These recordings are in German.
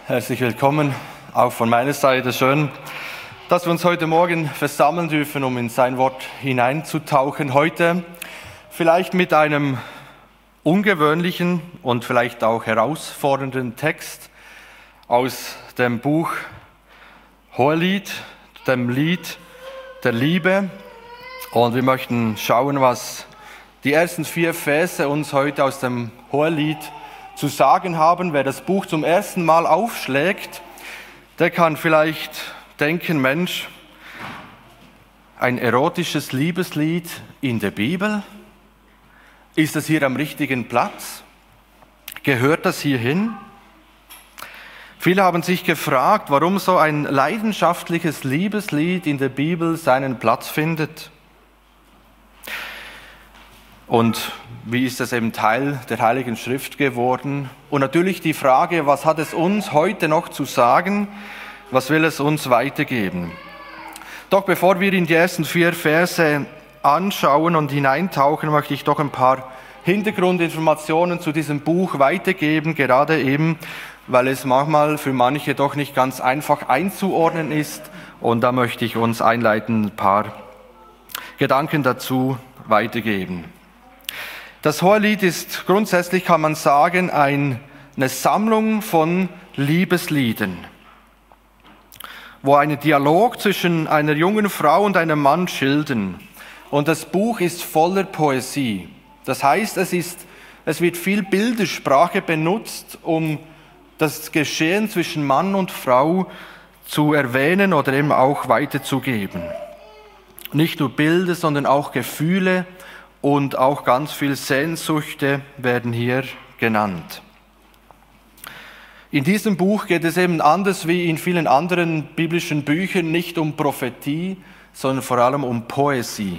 Herzlich willkommen, auch von meiner Seite. Schön, dass wir uns heute Morgen versammeln dürfen, um in sein Wort hineinzutauchen. Heute vielleicht mit einem ungewöhnlichen und vielleicht auch herausfordernden Text aus dem Buch Hohelied, dem Lied der Liebe. Und wir möchten schauen, was die ersten 4 Verse uns heute aus dem Hohelied zu sagen haben. Wer das Buch zum ersten Mal aufschlägt, der kann vielleicht denken, Mensch, ein erotisches Liebeslied in der Bibel? Ist das hier am richtigen Platz? Gehört das hier hin? Viele haben sich gefragt, warum so ein leidenschaftliches Liebeslied in der Bibel seinen Platz findet. Und wie ist es eben Teil der Heiligen Schrift geworden? Und natürlich die Frage, was hat es uns heute noch zu sagen? Was will es uns weitergeben? Doch bevor wir in die ersten 4 Verse anschauen und hineintauchen, möchte ich doch ein paar Hintergrundinformationen zu diesem Buch weitergeben, gerade eben, weil es manchmal für manche doch nicht ganz einfach einzuordnen ist. Und da möchte ich uns einleitend ein paar Gedanken dazu weitergeben. Das Hohelied ist grundsätzlich, kann man sagen, eine Sammlung von Liebesliedern, wo einen Dialog zwischen einer jungen Frau und einem Mann schildern. Und das Buch ist voller Poesie. Das heißt, es wird viel Bildersprache benutzt, um das Geschehen zwischen Mann und Frau zu erwähnen oder eben auch weiterzugeben. Nicht nur Bilder, sondern auch Gefühle und auch ganz viel Sehnsüchte werden hier genannt. In diesem Buch geht es eben anders wie in vielen anderen biblischen Büchern nicht um Prophetie, sondern vor allem um Poesie.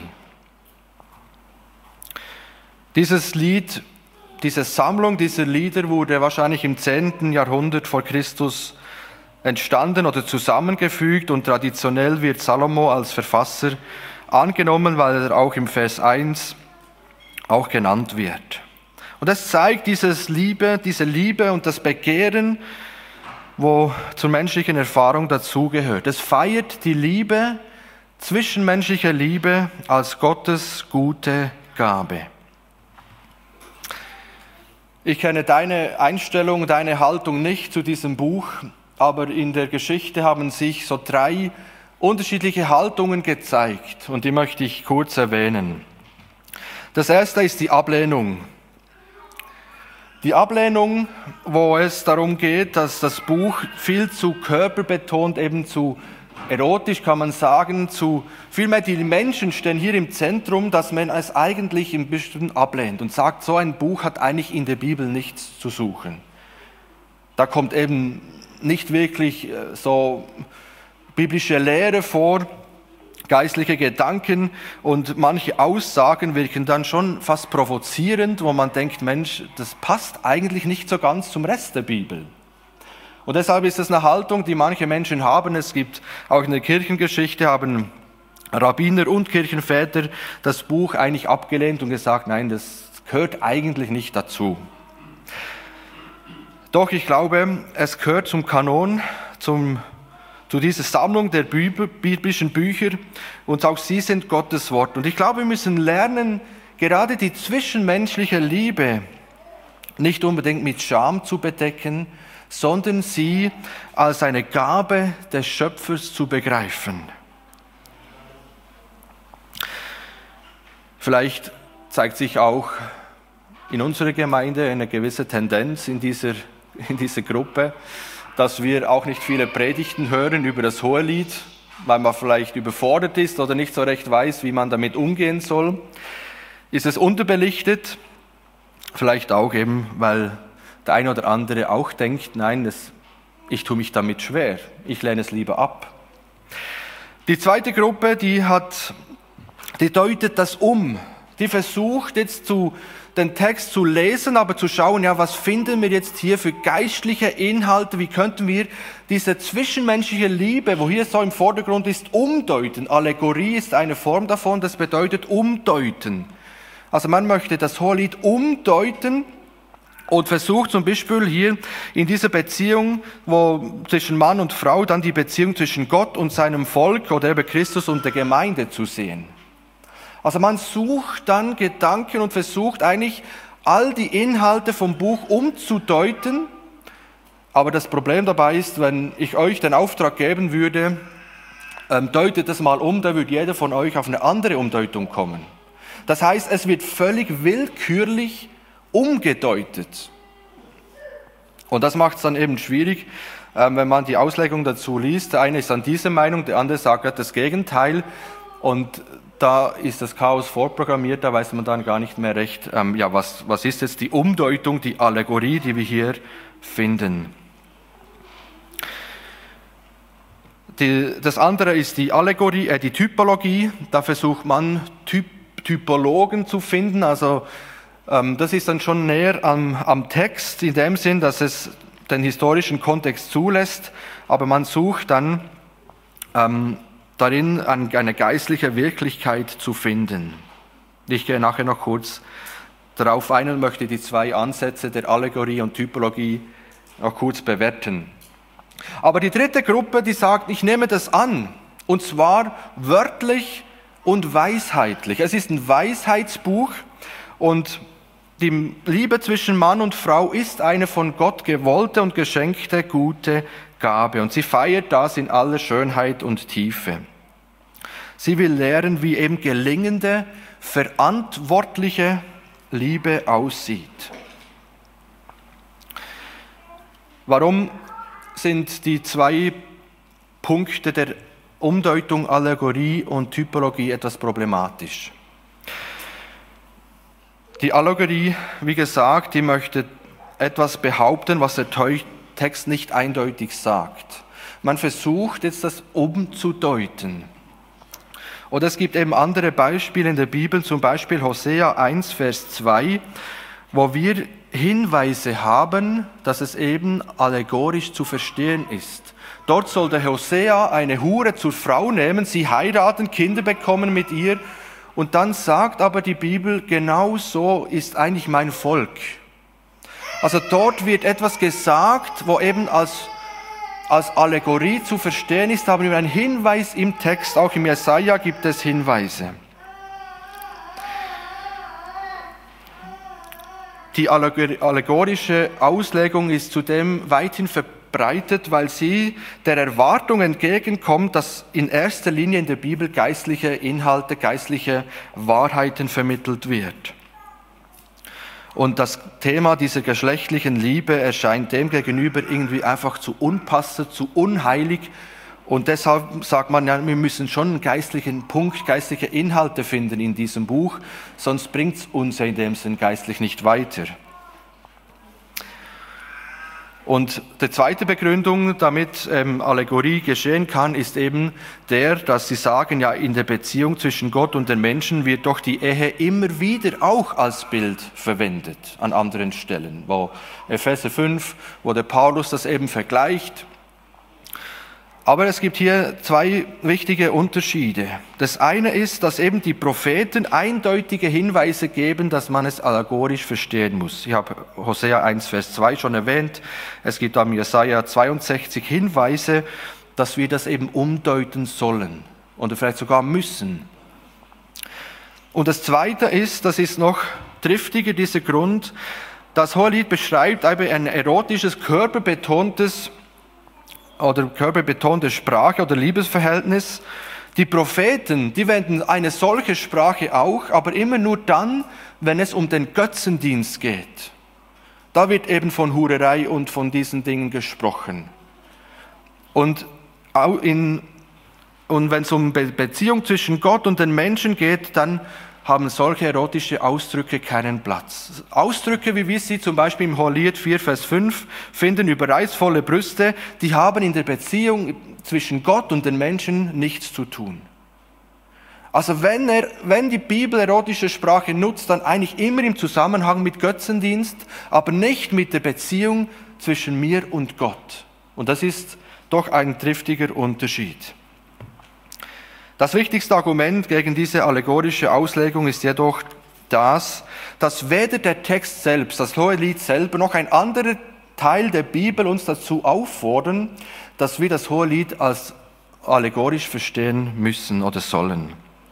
Dieses Lied, diese Sammlung dieser Lieder wurde wahrscheinlich im 10. Jahrhundert vor Christus entstanden oder zusammengefügt und traditionell wird Salomo als Verfasser angenommen, weil er auch im Vers 1 auch genannt wird. Und das zeigt diese Liebe und das Begehren, wo zur menschlichen Erfahrung dazugehört. Es feiert die Liebe, zwischenmenschliche Liebe als Gottes gute Gabe. Ich kenne deine Einstellung, deine Haltung nicht zu diesem Buch, aber in der Geschichte haben sich so 3 unterschiedliche Haltungen gezeigt und die möchte ich kurz erwähnen. Das erste ist die Ablehnung. Die Ablehnung, wo es darum geht, dass das Buch viel zu körperbetont, eben zu erotisch kann man sagen, vielmehr die Menschen stehen hier im Zentrum, dass man es eigentlich im Bestimmten ablehnt und sagt, so ein Buch hat eigentlich in der Bibel nichts zu suchen. Da kommt eben nicht wirklich so biblische Lehre vor, geistliche Gedanken und manche Aussagen wirken dann schon fast provozierend, wo man denkt, Mensch, das passt eigentlich nicht so ganz zum Rest der Bibel. Und deshalb ist es eine Haltung, die manche Menschen haben. Es gibt auch in der Kirchengeschichte, haben Rabbiner und Kirchenväter das Buch eigentlich abgelehnt und gesagt, nein, das gehört eigentlich nicht dazu. Doch ich glaube, es gehört zum Kanon, zu dieser Sammlung der biblischen Bücher und auch sie sind Gottes Wort. Und ich glaube, wir müssen lernen, gerade die zwischenmenschliche Liebe nicht unbedingt mit Scham zu bedecken, sondern sie als eine Gabe des Schöpfers zu begreifen. Vielleicht zeigt sich auch in unserer Gemeinde eine gewisse Tendenz in dieser Gruppe, dass wir auch nicht viele Predigten hören über das Hohelied, weil man vielleicht überfordert ist oder nicht so recht weiß, wie man damit umgehen soll. Ist es unterbelichtet? Vielleicht auch eben, weil der eine oder andere auch denkt, nein, ich tue mich damit schwer, ich lehne es lieber ab. Die zweite Gruppe, die deutet das um. Die versucht jetzt den Text zu lesen, aber zu schauen, ja, was finden wir jetzt hier für geistliche Inhalte, wie könnten wir diese zwischenmenschliche Liebe, wo hier so im Vordergrund ist, umdeuten. Allegorie ist eine Form davon, das bedeutet umdeuten. Also man möchte das Hohelied umdeuten und versucht zum Beispiel hier in dieser Beziehung, wo zwischen Mann und Frau, dann die Beziehung zwischen Gott und seinem Volk oder eben Christus und der Gemeinde zu sehen. Also man sucht dann Gedanken und versucht eigentlich all die Inhalte vom Buch umzudeuten. Aber das Problem dabei ist, wenn ich euch den Auftrag geben würde, deutet das mal um, da würde jeder von euch auf eine andere Umdeutung kommen. Das heißt, es wird völlig willkürlich umgedeutet. Und das macht es dann eben schwierig, wenn man die Auslegung dazu liest. Der eine ist an dieser Meinung, der andere sagt das Gegenteil. Und da ist das Chaos vorprogrammiert, da weiß man dann gar nicht mehr recht, was ist jetzt die Umdeutung, die Allegorie, die wir hier finden. Das andere ist die Allegorie, die Typologie. Da versucht man Typologen zu finden. Also das ist dann schon näher am Text in dem Sinn, dass es den historischen Kontext zulässt. Aber man sucht dann darin eine geistliche Wirklichkeit zu finden. Ich gehe nachher noch kurz darauf ein und möchte die zwei Ansätze der Allegorie und Typologie noch kurz bewerten. Aber die dritte Gruppe, die sagt, ich nehme das an, und zwar wörtlich und weisheitlich. Es ist ein Weisheitsbuch und die Liebe zwischen Mann und Frau ist eine von Gott gewollte und geschenkte gute Gabe und sie feiert das in aller Schönheit und Tiefe. Sie will lehren, wie eben gelingende, verantwortliche Liebe aussieht. Warum sind die zwei Punkte der Umdeutung, Allegorie und Typologie etwas problematisch? Die Allegorie, wie gesagt, die möchte etwas behaupten, was der Text nicht eindeutig sagt. Man versucht jetzt das umzudeuten. Oder es gibt eben andere Beispiele in der Bibel, zum Beispiel Hosea 1, Vers 2, wo wir Hinweise haben, dass es eben allegorisch zu verstehen ist. Dort soll der Hosea eine Hure zur Frau nehmen, sie heiraten, Kinder bekommen mit ihr und dann sagt aber die Bibel, genau so ist eigentlich mein Volk. Also dort wird etwas gesagt, wo eben als Allegorie zu verstehen ist, haben wir einen Hinweis im Text, auch im Jesaja gibt es Hinweise. Die allegorische Auslegung ist zudem weithin verbreitet, weil sie der Erwartung entgegenkommt, dass in erster Linie in der Bibel geistliche Inhalte, geistliche Wahrheiten vermittelt wird. Und das Thema dieser geschlechtlichen Liebe erscheint dem gegenüber irgendwie einfach zu unpassend, zu unheilig. Und deshalb sagt man, ja, wir müssen schon einen geistlichen Punkt, geistliche Inhalte finden in diesem Buch, sonst bringt es uns in dem Sinn geistlich nicht weiter. Und die zweite Begründung, damit Allegorie geschehen kann, ist eben dass sie sagen, ja, in der Beziehung zwischen Gott und den Menschen wird doch die Ehe immer wieder auch als Bild verwendet an anderen Stellen, wo Epheser 5, wo der Paulus das eben vergleicht. Aber es gibt hier zwei wichtige Unterschiede. Das eine ist, dass eben die Propheten eindeutige Hinweise geben, dass man es allegorisch verstehen muss. Ich habe Hosea 1, Vers 2 schon erwähnt. Es gibt am Jesaja 62 Hinweise, dass wir das eben umdeuten sollen oder vielleicht sogar müssen. Und das zweite ist, das ist noch triftiger, dieser Grund, das Hohelied beschreibt eben ein erotisches, körperbetonte Sprache oder Liebesverhältnis. Die Propheten, die wenden eine solche Sprache auch, aber immer nur dann, wenn es um den Götzendienst geht. Da wird eben von Hurerei und von diesen Dingen gesprochen. Und wenn es um Beziehung zwischen Gott und den Menschen geht, dann haben solche erotische Ausdrücke keinen Platz. Ausdrücke, wie wir sie zum Beispiel im Hohelied 4, Vers 5 finden, über reizvolle Brüste, die haben in der Beziehung zwischen Gott und den Menschen nichts zu tun. Also wenn die Bibel erotische Sprache nutzt, dann eigentlich immer im Zusammenhang mit Götzendienst, aber nicht mit der Beziehung zwischen mir und Gott. Und das ist doch ein triftiger Unterschied. Das wichtigste Argument gegen diese allegorische Auslegung ist jedoch dass weder der Text selbst, das Hohelied selber, noch ein anderer Teil der Bibel uns dazu auffordern, dass wir das Hohelied als allegorisch verstehen müssen oder sollen.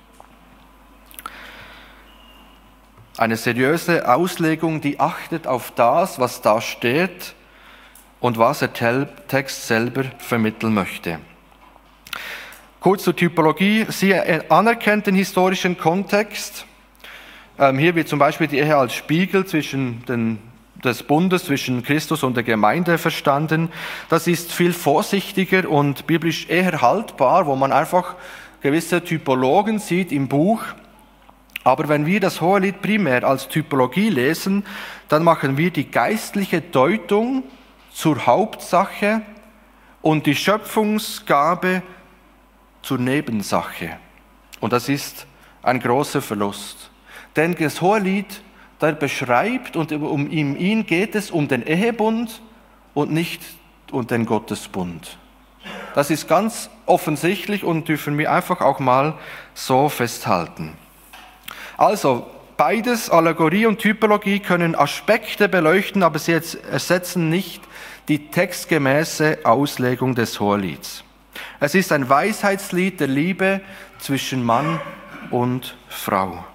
Eine seriöse Auslegung, die achtet auf das, was da steht und was der Text selber vermitteln möchte. Kurz zur Typologie. Sie anerkennt den historischen Kontext. Hier wird zum Beispiel die Ehe als Spiegel des Bundes zwischen Christus und der Gemeinde verstanden. Das ist viel vorsichtiger und biblisch eher haltbar, wo man einfach gewisse Typologen sieht im Buch. Aber wenn wir das Hohelied primär als Typologie lesen, dann machen wir die geistliche Deutung zur Hauptsache und die Schöpfungsgabe zur Nebensache. Und das ist ein großer Verlust. Denn das Hohelied, der beschreibt, und um ihn geht es um den Ehebund und nicht um den Gottesbund. Das ist ganz offensichtlich und dürfen wir einfach auch mal so festhalten. Also, beides, Allegorie und Typologie, können Aspekte beleuchten, aber sie ersetzen nicht die textgemäße Auslegung des Hohelieds. Es ist ein Weisheitslied der Liebe zwischen Mann und Frau.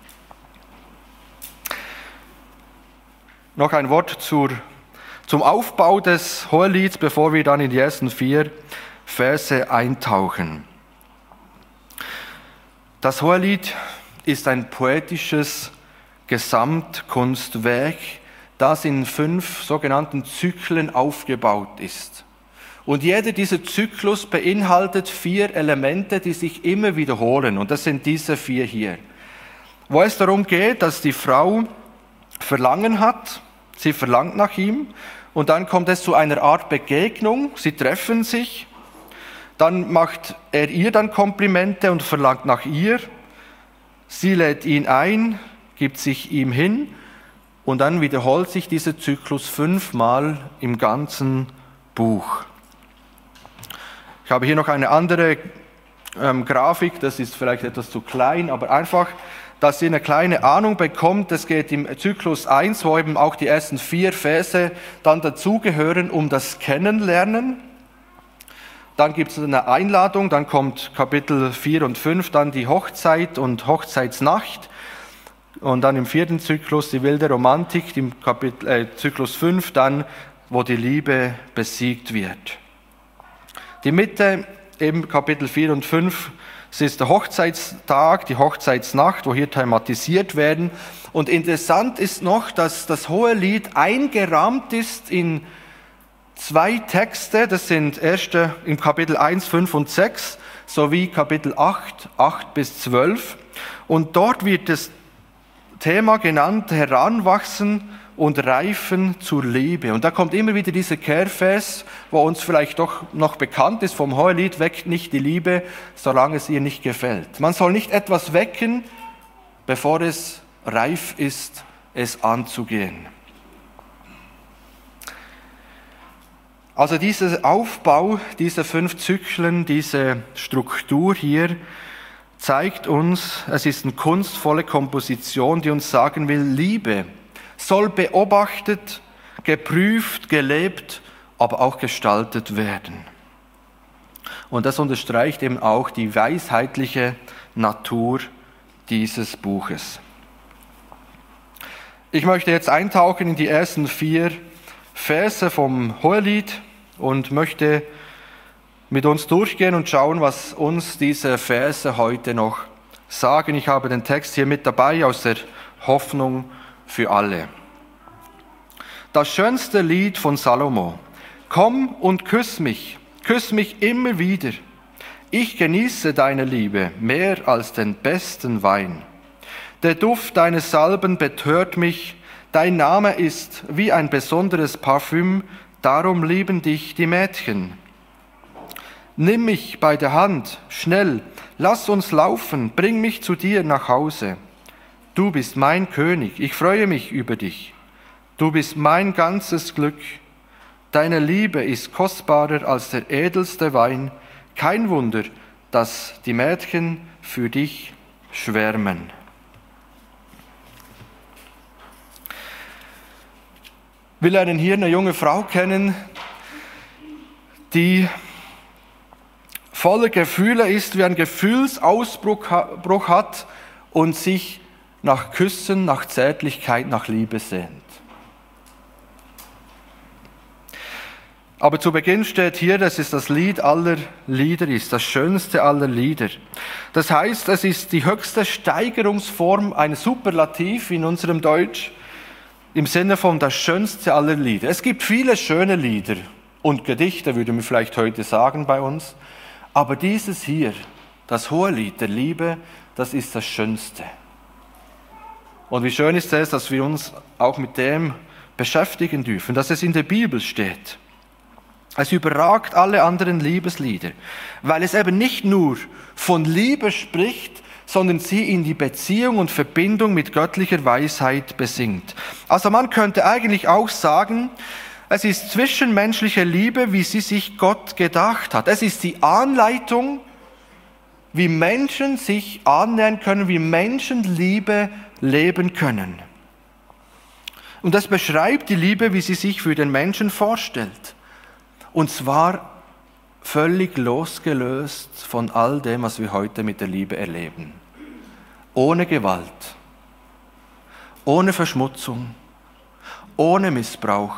Noch ein Wort zum Aufbau des Hohelieds, bevor wir dann in die ersten 4 Verse eintauchen. Das Hohelied ist ein poetisches Gesamtkunstwerk, das in 5 sogenannten Zyklen aufgebaut ist. Und jeder dieser Zyklus beinhaltet 4 Elemente, die sich immer wiederholen. Und das sind diese 4 hier. Wo es darum geht, dass die Frau Verlangen hat, sie verlangt nach ihm. Und dann kommt es zu einer Art Begegnung, sie treffen sich. Dann macht er ihr dann Komplimente und verlangt nach ihr. Sie lädt ihn ein, gibt sich ihm hin. Und dann wiederholt sich dieser Zyklus 5-mal im ganzen Buch. Ich habe hier noch eine andere Grafik, das ist vielleicht etwas zu klein, aber einfach, dass ihr eine kleine Ahnung bekommt. Es geht im Zyklus 1, wo eben auch die ersten 4 Verse dann dazugehören, um das Kennenlernen. Dann gibt es eine Einladung, dann kommt Kapitel 4 und 5, dann die Hochzeit und Hochzeitsnacht. Und dann im 4. Zyklus die wilde Romantik, im Zyklus 5 dann, wo die Liebe besiegt wird. Die Mitte, eben Kapitel 4 und 5, es ist der Hochzeitstag, die Hochzeitsnacht, wo hier thematisiert werden. Und interessant ist noch, dass das Hohelied eingerahmt ist in 2 Texte. Das sind erste im Kapitel 1, 5 und 6 sowie Kapitel 8, 8 bis 12. Und dort wird das Thema genannt, Heranwachsen und Reifen zur Liebe. Und da kommt immer wieder dieser Kehrvers, wo uns vielleicht doch noch bekannt ist vom Hohelied, weckt nicht die Liebe, solange es ihr nicht gefällt. Man soll nicht etwas wecken, bevor es reif ist, es anzugehen. Also dieser Aufbau, diese 5 Zyklen, diese Struktur hier, zeigt uns, es ist eine kunstvolle Komposition, die uns sagen will, Liebe soll beobachtet, geprüft, gelebt, aber auch gestaltet werden. Und das unterstreicht eben auch die weisheitliche Natur dieses Buches. Ich möchte jetzt eintauchen in die ersten 4 Verse vom Hohelied und möchte mit uns durchgehen und schauen, was uns diese Verse heute noch sagen. Ich habe den Text hier mit dabei aus der Hoffnung für alle. Das schönste Lied von Salomo. Komm und küss mich immer wieder. Ich genieße deine Liebe mehr als den besten Wein. Der Duft deines Salben betört mich, dein Name ist wie ein besonderes Parfüm, darum lieben dich die Mädchen. Nimm mich bei der Hand, schnell, lass uns laufen, bring mich zu dir nach Hause. Du bist mein König, ich freue mich über dich. Du bist mein ganzes Glück. Deine Liebe ist kostbarer als der edelste Wein. Kein Wunder, dass die Mädchen für dich schwärmen. Wir lernen hier eine junge Frau kennen, die voller Gefühle ist, wie ein Gefühlsausbruch hat und sich nach Küssen, nach Zärtlichkeit, nach Liebe sehnt. Aber zu Beginn steht hier, dass es das Lied aller Lieder ist, das schönste aller Lieder. Das heißt, es ist die höchste Steigerungsform, ein Superlativ in unserem Deutsch, im Sinne von das schönste aller Lieder. Es gibt viele schöne Lieder und Gedichte, würde man vielleicht heute sagen bei uns, aber dieses hier, das Hohelied der Liebe, das ist das Schönste. Und wie schön ist es, dass wir uns auch mit dem beschäftigen dürfen, dass es in der Bibel steht. Es überragt alle anderen Liebeslieder, weil es eben nicht nur von Liebe spricht, sondern sie in die Beziehung und Verbindung mit göttlicher Weisheit besingt. Also man könnte eigentlich auch sagen, es ist zwischenmenschliche Liebe, wie sie sich Gott gedacht hat. Es ist die Anleitung, wie Menschen sich annähern können, wie Menschen Liebe leben können. Und das beschreibt die Liebe, wie sie sich für den Menschen vorstellt. Und zwar völlig losgelöst von all dem, was wir heute mit der Liebe erleben. Ohne Gewalt, ohne Verschmutzung, ohne Missbrauch,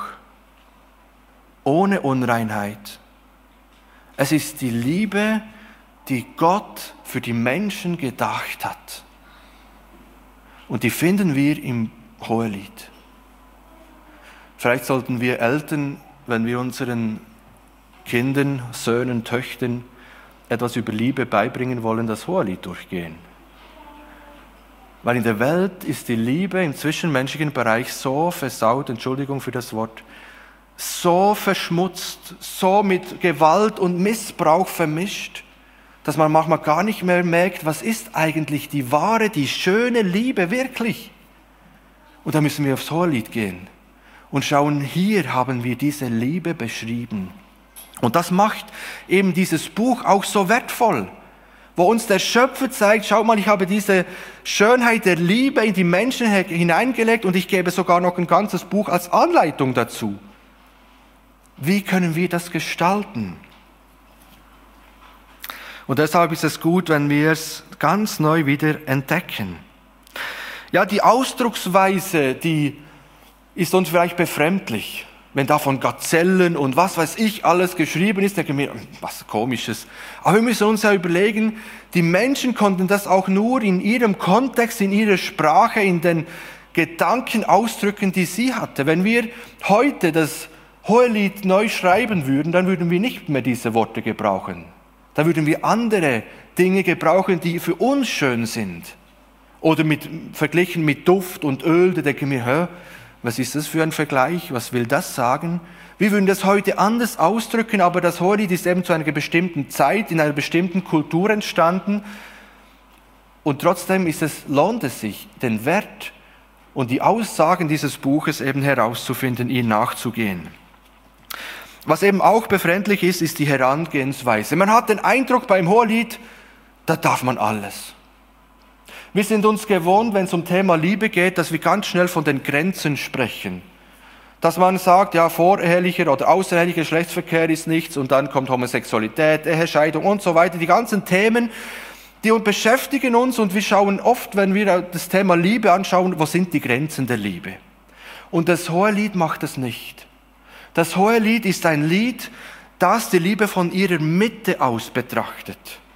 ohne Unreinheit. Es ist die Liebe, die Gott für die Menschen gedacht hat. Und die finden wir im Hohelied. Vielleicht sollten wir Eltern, wenn wir unseren Kindern, Söhnen, Töchtern etwas über Liebe beibringen wollen, das Hohelied durchgehen. Weil in der Welt ist die Liebe im zwischenmenschlichen Bereich so versaut, Entschuldigung für das Wort, so verschmutzt, so mit Gewalt und Missbrauch vermischt, dass man manchmal gar nicht mehr merkt, was ist eigentlich die wahre, die schöne Liebe wirklich. Und da müssen wir aufs Hohelied gehen und schauen, hier haben wir diese Liebe beschrieben. Und das macht eben dieses Buch auch so wertvoll, wo uns der Schöpfer zeigt, schau mal, ich habe diese Schönheit der Liebe in die Menschen hineingelegt und ich gebe sogar noch ein ganzes Buch als Anleitung dazu. Wie können wir das gestalten? Und deshalb ist es gut, wenn wir es ganz neu wieder entdecken. Ja, die Ausdrucksweise, die ist uns vielleicht befremdlich. Wenn da von Gazellen und was weiß ich alles geschrieben ist, denke ich mir, was Komisches. Aber wir müssen uns ja überlegen, die Menschen konnten das auch nur in ihrem Kontext, in ihrer Sprache, in den Gedanken ausdrücken, die sie hatte. Wenn wir heute das Hohelied neu schreiben würden, dann würden wir nicht mehr diese Worte gebrauchen. Dann würden wir andere Dinge gebrauchen, die für uns schön sind. Oder verglichen mit Duft und Öl, da denke ich mir, was ist das für ein Vergleich? Was will das sagen? Wir würden das heute anders ausdrücken, aber das Hohelied ist eben zu einer bestimmten Zeit, in einer bestimmten Kultur entstanden. Und trotzdem lohnt es sich, den Wert und die Aussagen dieses Buches eben herauszufinden, ihnen nachzugehen. Was eben auch befremdlich ist, ist die Herangehensweise. Man hat den Eindruck beim Hohelied, da darf man alles. Wir sind uns gewohnt, wenn es um Thema Liebe geht, dass wir ganz schnell von den Grenzen sprechen. Dass man sagt, ja, vorehelicher oder außerehelicher Geschlechtsverkehr ist nichts und dann kommt Homosexualität, Ehescheidung und so weiter. Die ganzen Themen, die uns beschäftigen uns und wir schauen oft, wenn wir das Thema Liebe anschauen, wo sind die Grenzen der Liebe? Und das Hohelied macht das nicht. Das Hohelied ist ein Lied, das die Liebe von ihrer Mitte aus betrachtet.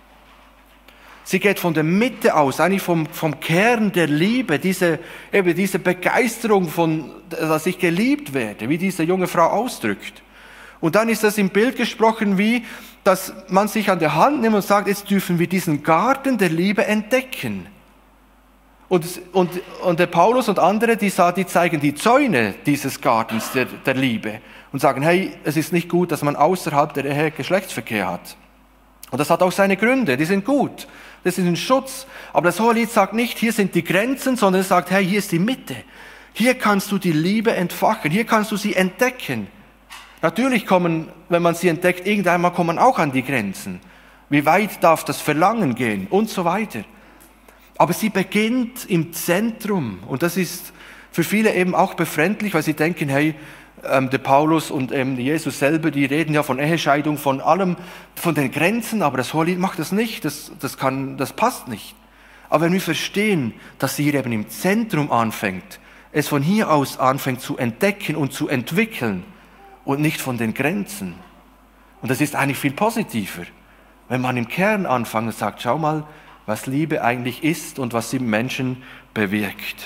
Sie geht von der Mitte aus, eigentlich vom Kern der Liebe, diese Begeisterung dass ich geliebt werde, wie diese junge Frau ausdrückt. Und dann ist das im Bild gesprochen, wie, dass man sich an der Hand nimmt und sagt, jetzt dürfen wir diesen Garten der Liebe entdecken. Und der Paulus und andere, die zeigen die Zäune dieses Gartens der Liebe und sagen, hey, es ist nicht gut, dass man außerhalb der Ehe Geschlechtsverkehr hat. Und das hat auch seine Gründe, die sind gut. Das ist ein Schutz. Aber das Hohelied sagt nicht, hier sind die Grenzen, sondern es sagt, hey, hier ist die Mitte. Hier kannst du die Liebe entfachen. Hier kannst du sie entdecken. Natürlich wenn man sie entdeckt, irgendeinmal kommen auch an die Grenzen. Wie weit darf das Verlangen gehen und so weiter. Aber sie beginnt im Zentrum. Und das ist für viele eben auch befremdlich, weil sie denken, hey, der Paulus und Jesus selber, die reden ja von Ehescheidung, von allem, von den Grenzen, aber das Hohelied macht das nicht, das passt nicht. Aber wenn wir verstehen, dass sie hier eben im Zentrum anfängt, es von hier aus anfängt zu entdecken und zu entwickeln und nicht von den Grenzen. Und das ist eigentlich viel positiver, wenn man im Kern anfängt und sagt, schau mal, was Liebe eigentlich ist und was sie im Menschen bewirkt.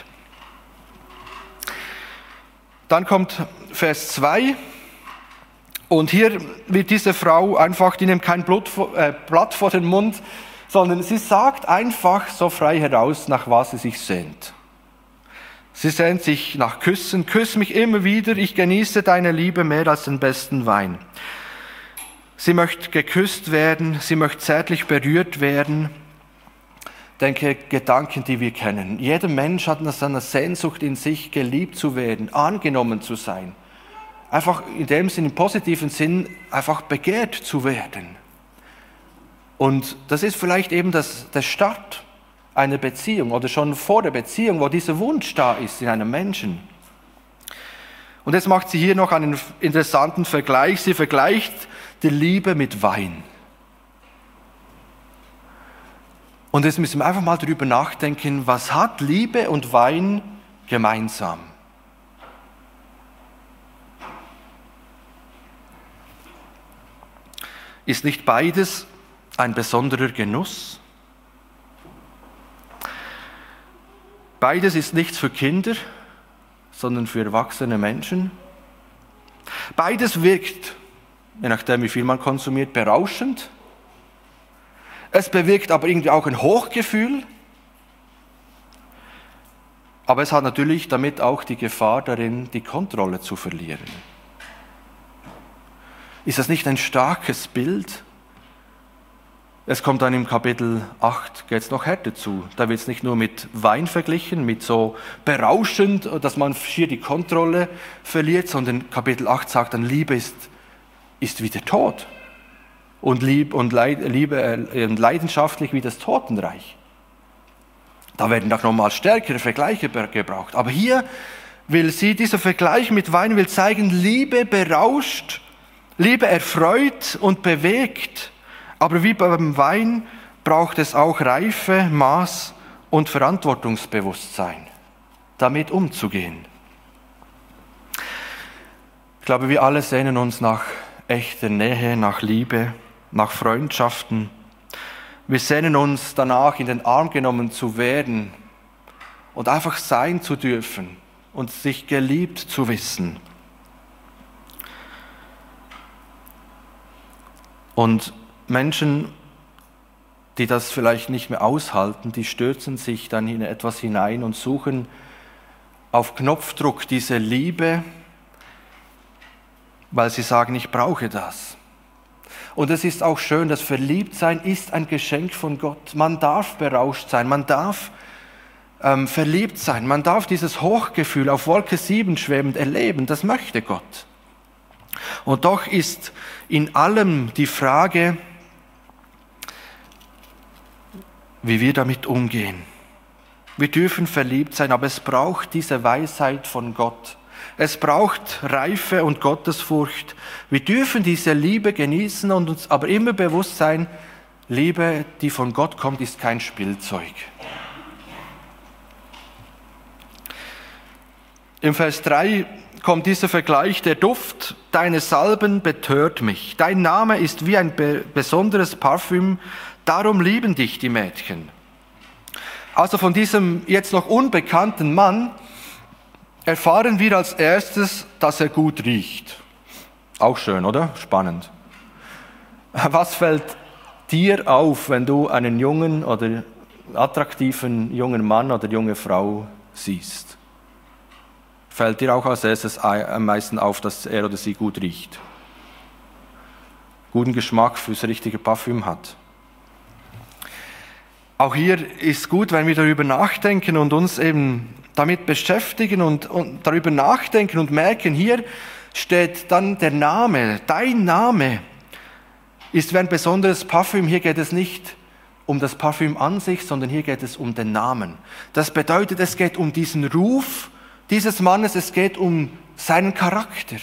Dann kommt Vers 2 und hier wird diese Frau einfach, die nimmt kein Blatt vor den Mund, sondern sie sagt einfach so frei heraus, nach was sie sich sehnt. Sie sehnt sich nach Küssen, küss mich immer wieder, ich genieße deine Liebe mehr als den besten Wein. Sie möchte geküsst werden, sie möchte zärtlich berührt werden. Ich denke, Gedanken, die wir kennen. Jeder Mensch hat eine Sehnsucht in sich, geliebt zu werden, angenommen zu sein. Einfach in dem Sinn, im positiven Sinn, einfach begehrt zu werden. Und das ist vielleicht eben der Start einer Beziehung oder schon vor der Beziehung, wo dieser Wunsch da ist in einem Menschen. Und jetzt macht sie hier noch einen interessanten Vergleich. Sie vergleicht die Liebe mit Wein. Und jetzt müssen wir einfach mal darüber nachdenken, was hat Liebe und Wein gemeinsam? Ist nicht beides ein besonderer Genuss? Beides ist nichts für Kinder, sondern für erwachsene Menschen. Beides wirkt, je nachdem wie viel man konsumiert, berauschend. Es bewirkt aber irgendwie auch ein Hochgefühl. Aber es hat natürlich damit auch die Gefahr darin, die Kontrolle zu verlieren. Ist das nicht ein starkes Bild? Es kommt dann im Kapitel 8, geht es noch härter zu. Da wird es nicht nur mit Wein verglichen, mit so berauschend, dass man schier die Kontrolle verliert, sondern Kapitel 8 sagt dann, Liebe ist wie der Tod und leidenschaftlich wie das Totenreich. Da werden auch nochmal stärkere Vergleiche gebraucht. Aber hier will sie, dieser Vergleich mit Wein will zeigen, Liebe berauscht, Liebe erfreut und bewegt. Aber wie beim Wein braucht es auch Reife, Maß und Verantwortungsbewusstsein, damit umzugehen. Ich glaube, wir alle sehnen uns nach echter Nähe, nach Liebe, nach Freundschaften. Wir sehnen uns danach, in den Arm genommen zu werden und einfach sein zu dürfen und sich geliebt zu wissen. Und Menschen, die das vielleicht nicht mehr aushalten, die stürzen sich dann in etwas hinein und suchen auf Knopfdruck diese Liebe, weil sie sagen, ich brauche das. Und es ist auch schön, das Verliebtsein ist ein Geschenk von Gott. Man darf berauscht sein, man darf verliebt sein, man darf dieses Hochgefühl auf Wolke 7 schwebend erleben, das möchte Gott. Und doch ist in allem die Frage, wie wir damit umgehen. Wir dürfen verliebt sein, aber es braucht diese Weisheit von Gott. Es braucht Reife und Gottesfurcht. Wir dürfen diese Liebe genießen und uns aber immer bewusst sein, Liebe, die von Gott kommt, ist kein Spielzeug. Im Vers 3 kommt dieser Vergleich, der Duft deines Salben betört mich. Dein Name ist wie ein besonderes Parfüm, darum lieben dich die Mädchen. Also von diesem jetzt noch unbekannten Mann erfahren wir als erstes, dass er gut riecht. Auch schön, oder? Spannend. Was fällt dir auf, wenn du einen jungen oder attraktiven jungen Mann oder junge Frau siehst? Fällt dir auch als erstes am meisten auf, dass er oder sie gut riecht? Guten Geschmack fürs richtige Parfüm hat? Auch hier ist gut, wenn wir darüber nachdenken und uns eben damit beschäftigen und darüber nachdenken und merken, hier steht dann der Name, dein Name ist wie ein besonderes Parfüm. Hier geht es nicht um das Parfüm an sich, sondern hier geht es um den Namen. Das bedeutet, es geht um diesen Ruf dieses Mannes, es geht um seinen Charakter.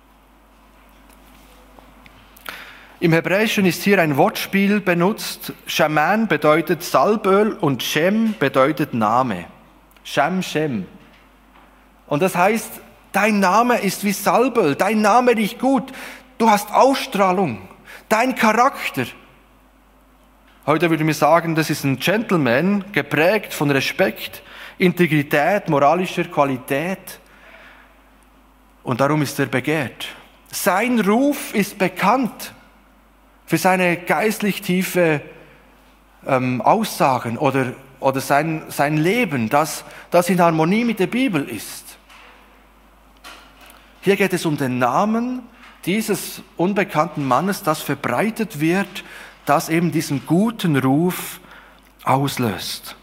Im Hebräischen ist hier ein Wortspiel benutzt. Shaman bedeutet Salböl und Shem bedeutet Name. Shem, Shem. Und das heißt, dein Name ist wie Salböl, dein Name riecht gut, du hast Ausstrahlung, dein Charakter. Heute würde ich sagen, das ist ein Gentleman, geprägt von Respekt, Integrität, moralischer Qualität. Und darum ist er begehrt. Sein Ruf ist bekannt für seine geistlich tiefe Aussagen oder sein Leben, das in Harmonie mit der Bibel ist. Hier geht es um den Namen dieses unbekannten Mannes, das verbreitet wird, das eben diesen guten Ruf auslöst.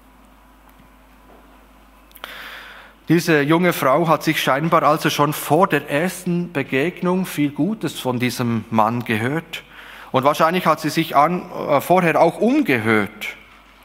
Diese junge Frau hat sich scheinbar also schon vor der ersten Begegnung viel Gutes von diesem Mann gehört. Und wahrscheinlich hat sie sich vorher auch umgehört.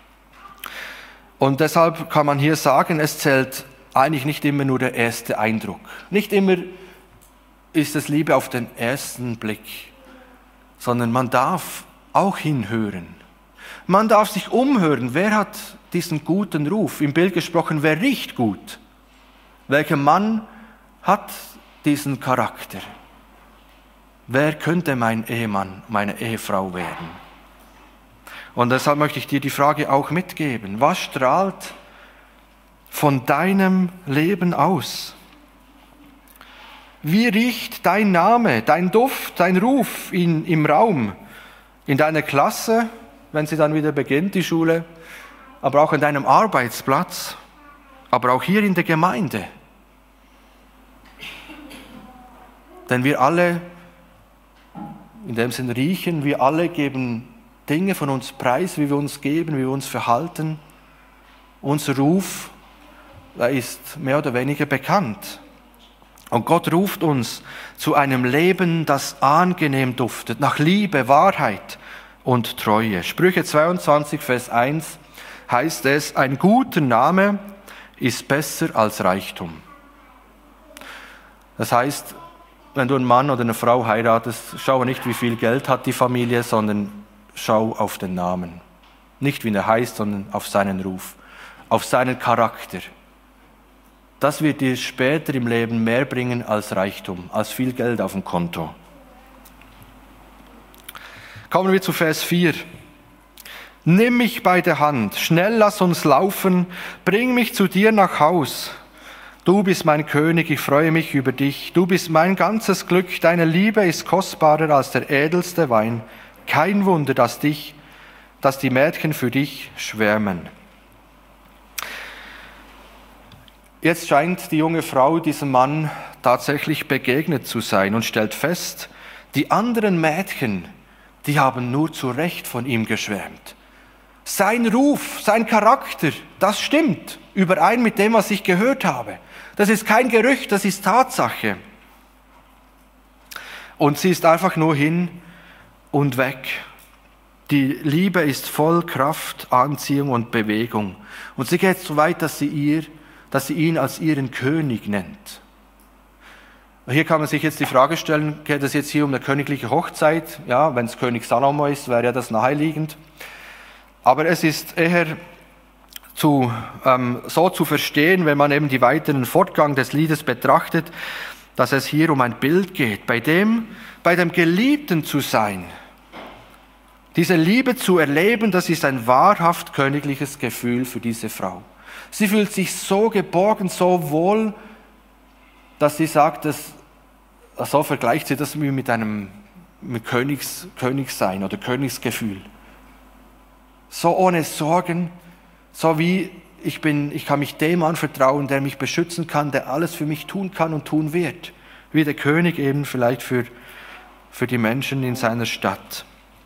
Und deshalb kann man hier sagen, es zählt eigentlich nicht immer nur der erste Eindruck. Nicht immer ist es Liebe auf den ersten Blick, sondern man darf auch hinhören. Man darf sich umhören, wer hat diesen guten Ruf? Im Bild gesprochen, wer riecht gut? Welcher Mann hat diesen Charakter? Wer könnte mein Ehemann, meine Ehefrau werden? Und deshalb möchte ich dir die Frage auch mitgeben. Was strahlt von deinem Leben aus? Wie riecht dein Name, dein Duft, dein Ruf im Raum, in deiner Klasse, wenn sie dann wieder beginnt, die Schule, aber auch an deinem Arbeitsplatz, aber auch hier in der Gemeinde? Denn wir alle, in dem Sinn riechen, wir alle geben Dinge von uns preis, wie wir uns geben, wie wir uns verhalten. Unser Ruf, der ist mehr oder weniger bekannt. Und Gott ruft uns zu einem Leben, das angenehm duftet, nach Liebe, Wahrheit und Treue. Sprüche 22, Vers 1 heißt es, ein guter Name ist besser als Reichtum. Das heißt, wenn du einen Mann oder eine Frau heiratest, schau nicht, wie viel Geld hat die Familie, sondern schau auf den Namen. Nicht, wie er heißt, sondern auf seinen Ruf, auf seinen Charakter. Das wird dir später im Leben mehr bringen als Reichtum, als viel Geld auf dem Konto. Kommen wir zu Vers 4. Nimm mich bei der Hand, schnell lass uns laufen, bring mich zu dir nach Haus. Du bist mein König, ich freue mich über dich. Du bist mein ganzes Glück, deine Liebe ist kostbarer als der edelste Wein. Kein Wunder, dass die Mädchen für dich schwärmen. Jetzt scheint die junge Frau diesem Mann tatsächlich begegnet zu sein und stellt fest, die anderen Mädchen, die haben nur zu Recht von ihm geschwärmt. Sein Ruf, sein Charakter, das stimmt überein mit dem, was ich gehört habe. Das ist kein Gerücht, das ist Tatsache. Und sie ist einfach nur hin und weg. Die Liebe ist voll Kraft, Anziehung und Bewegung. Und sie geht so weit, dass sie ihn als ihren König nennt. Hier kann man sich jetzt die Frage stellen, geht es jetzt hier um eine königliche Hochzeit? Ja, wenn es König Salomo ist, wäre ja das naheliegend. Aber es ist eher so zu verstehen, wenn man eben den weiteren Fortgang des Liedes betrachtet, dass es hier um ein Bild geht, bei dem Geliebten zu sein. Diese Liebe zu erleben, das ist ein wahrhaft königliches Gefühl für diese Frau. Sie fühlt sich so geborgen, so wohl, dass sie sagt, so vergleicht sie das mit einem Königssein oder Königsgefühl. So ohne Sorgen, so wie ich kann mich dem anvertrauen, der mich beschützen kann, der alles für mich tun kann und tun wird. Wie der König eben vielleicht für die Menschen in seiner Stadt.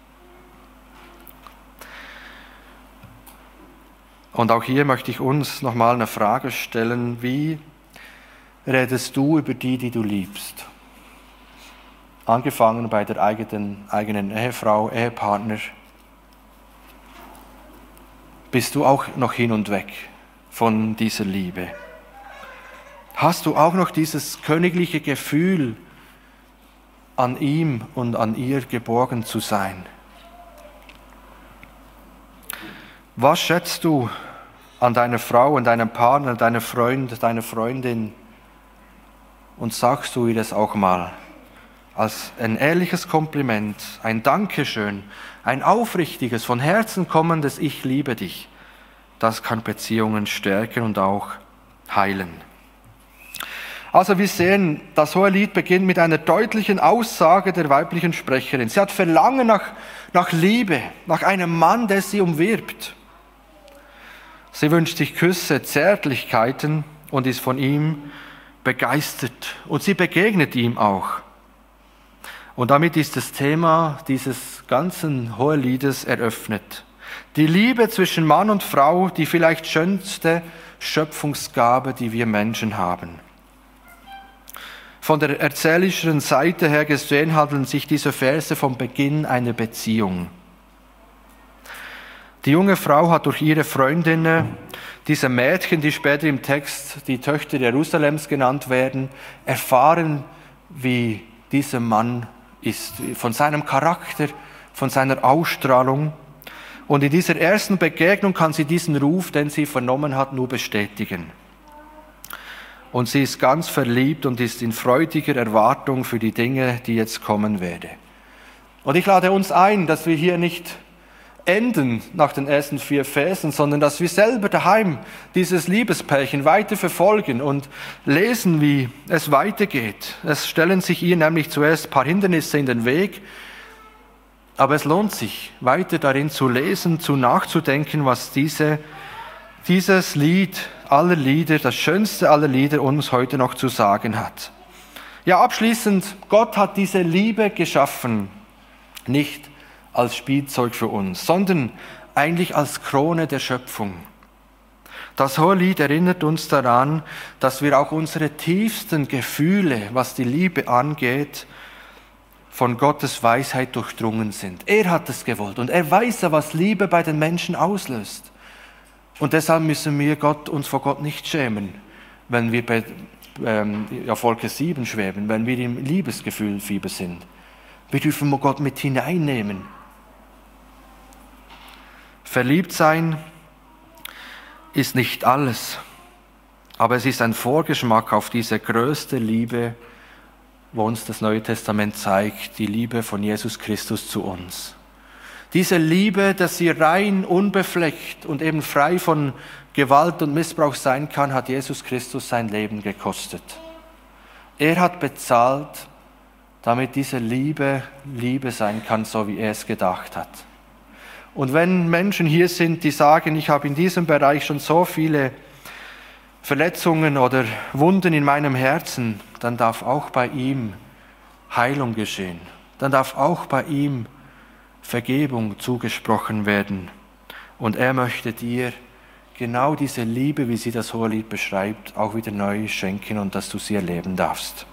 Und auch hier möchte ich uns nochmal eine Frage stellen, wie redest du über die du liebst? Angefangen bei der eigenen Ehefrau, Ehepartner. Bist du auch noch hin und weg von dieser Liebe? Hast du auch noch dieses königliche Gefühl, an ihm und an ihr geborgen zu sein? Was schätzt du an deiner Frau, an deinem Partner, deiner Freund, deiner Freundin? Und sagst du ihr das auch mal als ein ehrliches Kompliment, ein Dankeschön, ein aufrichtiges, von Herzen kommendes Ich liebe dich. Das kann Beziehungen stärken und auch heilen. Also wir sehen, das Hohelied beginnt mit einer deutlichen Aussage der weiblichen Sprecherin. Sie hat Verlangen nach Liebe, nach einem Mann, der sie umwirbt. Sie wünscht sich Küsse, Zärtlichkeiten und ist von ihm begeistert. Und sie begegnet ihm auch. Und damit ist das Thema dieses ganzen Hoheliedes eröffnet. Die Liebe zwischen Mann und Frau, die vielleicht schönste Schöpfungsgabe, die wir Menschen haben. Von der erzählerischen Seite her gesehen handeln sich diese Verse vom Beginn einer Beziehung. Die junge Frau hat durch ihre Freundinnen, diese Mädchen, die später im Text die Töchter Jerusalems genannt werden, erfahren, wie dieser Mann ist, von seinem Charakter, von seiner Ausstrahlung. Und in dieser ersten Begegnung kann sie diesen Ruf, den sie vernommen hat, nur bestätigen. Und sie ist ganz verliebt und ist in freudiger Erwartung für die Dinge, die jetzt kommen werden. Und ich lade uns ein, dass wir hier nicht enden nach den ersten 4 Versen, sondern dass wir selber daheim dieses Liebespärchen weiter verfolgen und lesen, wie es weitergeht. Es stellen sich ihr nämlich zuerst ein paar Hindernisse in den Weg, aber es lohnt sich, weiter darin zu lesen, nachzudenken, was dieses Lied aller Lieder, das schönste aller Lieder uns heute noch zu sagen hat. Ja, abschließend, Gott hat diese Liebe geschaffen, nicht als Spielzeug für uns, sondern eigentlich als Krone der Schöpfung. Das Hohelied erinnert uns daran, dass wir auch unsere tiefsten Gefühle, was die Liebe angeht, von Gottes Weisheit durchdrungen sind. Er hat es gewollt und er weiß ja, was Liebe bei den Menschen auslöst. Und deshalb müssen wir uns vor Gott nicht schämen, wenn wir bei Wolke 7 schweben, wenn wir im Liebesgefühlfieber sind. Wir dürfen Gott mit hineinnehmen. Verliebt sein ist nicht alles, aber es ist ein Vorgeschmack auf diese größte Liebe, wo uns das Neue Testament zeigt, die Liebe von Jesus Christus zu uns. Diese Liebe, dass sie rein, unbefleckt und eben frei von Gewalt und Missbrauch sein kann, hat Jesus Christus sein Leben gekostet. Er hat bezahlt, damit diese Liebe Liebe sein kann, so wie er es gedacht hat. Und wenn Menschen hier sind, die sagen, ich habe in diesem Bereich schon so viele Verletzungen oder Wunden in meinem Herzen, dann darf auch bei ihm Heilung geschehen. Dann darf auch bei ihm Vergebung zugesprochen werden. Und er möchte dir genau diese Liebe, wie sie das Hohelied beschreibt, auch wieder neu schenken und dass du sie erleben darfst.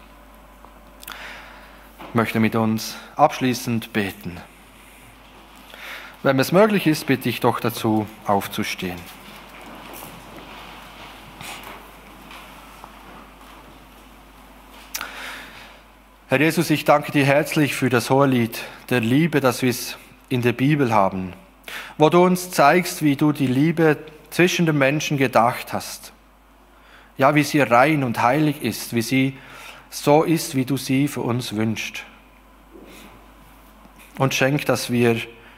Ich möchte mit uns abschließend beten. Wenn es möglich ist, bitte ich doch dazu, aufzustehen. Herr Jesus, ich danke dir herzlich für das Hohelied der Liebe, dass wir es in der Bibel haben, wo du uns zeigst, wie du die Liebe zwischen den Menschen gedacht hast. Ja, wie sie rein und heilig ist, wie sie so ist, wie du sie für uns wünschst. Und schenk, dass wir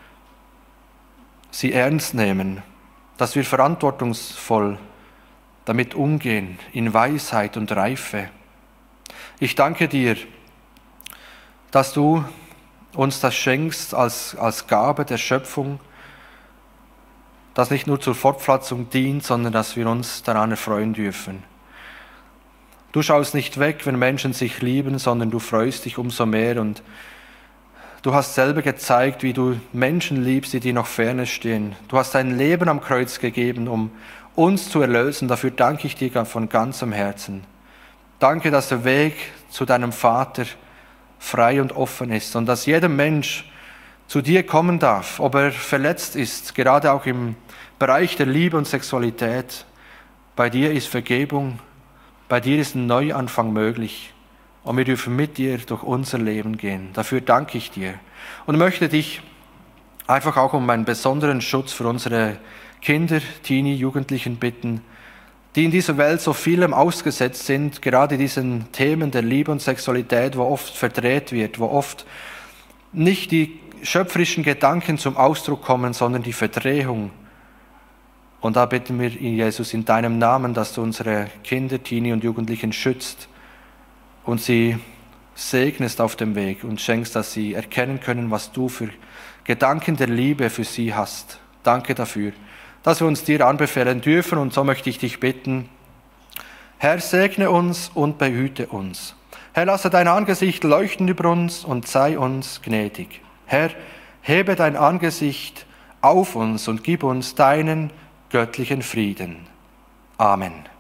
sie ernst nehmen, dass wir verantwortungsvoll damit umgehen, in Weisheit und Reife. Ich danke dir, dass du uns das schenkst als Gabe der Schöpfung, das nicht nur zur Fortpflanzung dient, sondern dass wir uns daran erfreuen dürfen. Du schaust nicht weg, wenn Menschen sich lieben, sondern du freust dich umso mehr und du hast selber gezeigt, wie du Menschen liebst, die dir noch ferne stehen. Du hast dein Leben am Kreuz gegeben, um uns zu erlösen. Dafür danke ich dir von ganzem Herzen. Danke, dass der Weg zu deinem Vater frei und offen ist und dass jeder Mensch zu dir kommen darf, ob er verletzt ist, gerade auch im Bereich der Liebe und Sexualität. Bei dir ist Vergebung, Bei dir ist ein Neuanfang möglich und wir dürfen mit dir durch unser Leben gehen. Dafür danke ich dir und möchte dich einfach auch um einen besonderen Schutz für unsere Kinder, Teenie, Jugendlichen bitten, die in dieser Welt so vielem ausgesetzt sind, gerade diesen Themen der Liebe und Sexualität, wo oft verdreht wird, wo oft nicht die schöpferischen Gedanken zum Ausdruck kommen, sondern die Verdrehung. Und da bitten wir, Jesus, in deinem Namen, dass du unsere Kinder, Teenie und Jugendlichen schützt und sie segnest auf dem Weg und schenkst, dass sie erkennen können, was du für Gedanken der Liebe für sie hast. Danke dafür, dass wir uns dir anbefehlen dürfen, und so möchte ich dich bitten, Herr, segne uns und behüte uns. Herr, lasse dein Angesicht leuchten über uns und sei uns gnädig. Herr, hebe dein Angesicht auf uns und gib uns deinen göttlichen Frieden. Amen.